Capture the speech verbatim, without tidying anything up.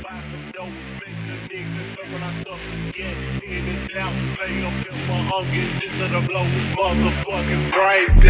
buy some dope, make the nigga turn when I start to get in his mouth, pay up in my onions instead of blow his motherfucking brains